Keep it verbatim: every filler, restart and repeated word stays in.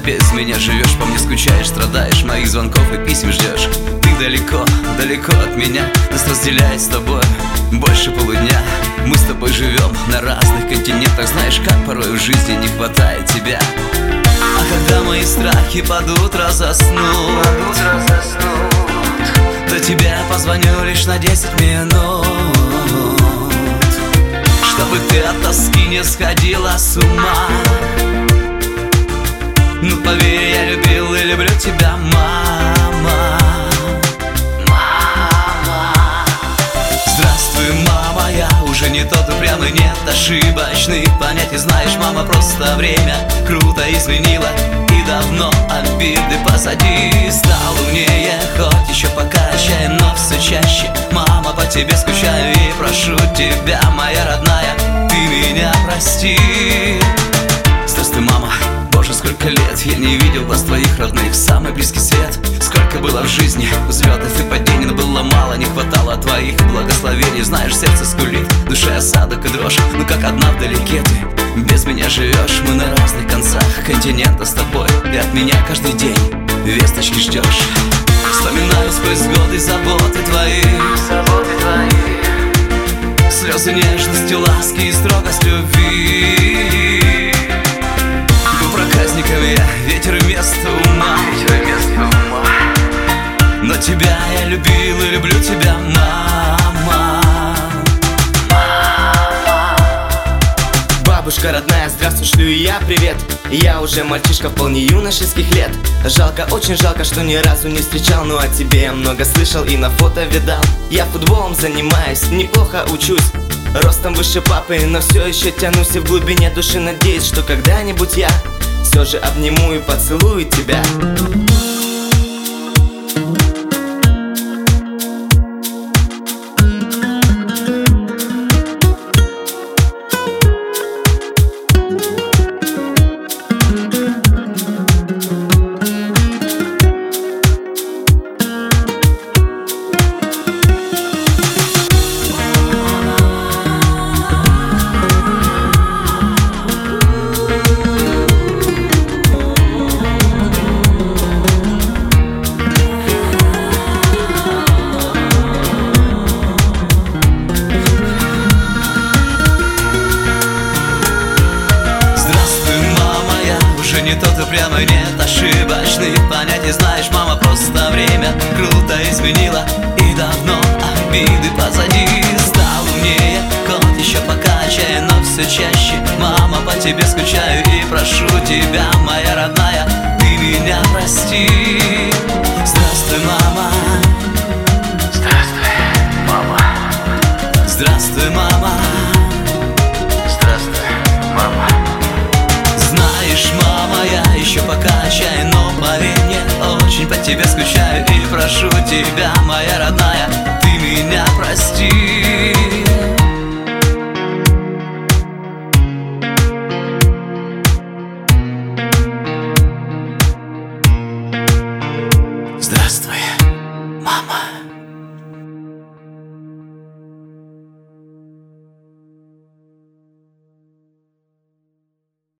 без меня живешь, по мне скучаешь, страдаешь, моих звонков и писем ждешь. Ты далеко, далеко от меня, нас разделяет с тобой больше полудня. Мы с тобой живем на разных континентах, знаешь, как порой в жизни не хватает тебя. А когда мои страхи под утро заснут, под утро заснут, то тебе позвоню лишь на десять минут, чтобы ты от тоски не сходила с ума. Ну поверь, я любил и люблю тебя, мама. Мама. Здравствуй, мама, я уже не тот упрямый, нет ошибочных понятий. Знаешь, мама, просто время круто изменила, и давно обиды позади. Стал умнее, хоть еще пока отчаян, но все чаще, мама, по тебе скучаю и прошу тебя, моя родная, ты меня прости. Здравствуй, мама. Боже, сколько лет я не видел глаз твоих родных, самый близкий свет. Сколько было в жизни взлетов и падений, но было мало, не хватало твоих благословений. Знаешь, сердце скулит, в душе осадок и дрожь, ну как одна вдалеке ты без меня живешь. Мы на разных концах континента с тобой, и от меня каждый день весточки ждешь. Вспоминаю сквозь годы заботы твои, заботы твои, слезы нежности, ласки и строгость любви. Проказником я, ветер вместо ума, ветер вместо ума. Но тебя я любил и люблю тебя, мама. Мама. Бабушка родная, здравствуй, шлю и я привет. Я уже мальчишка вполне юношеских лет. Жалко, очень жалко, что ни разу не встречал, но о тебе я много слышал и на фото видал. Я футболом занимаюсь, неплохо учусь, ростом выше папы, но все еще тянусь и в глубине души надеюсь, что когда-нибудь я все же обниму и поцелую тебя. Не тот упрямый, нет ошибочных понятий. Знаешь, мама, просто время круто изменила, и давно обиды позади. Стал умнее, хоть еще пока отчаян, но все чаще, мама, по тебе скучаю и прошу тебя, моя родная, ты меня прости. Здравствуй, мама. Здравствуй, мама. Здравствуй, мама. Здравствуй, мама. Знаешь, мама, я еще пока отчаян, но поверь мне, очень по тебе скучаю и прошу тебя, моя родная, ты меня прости.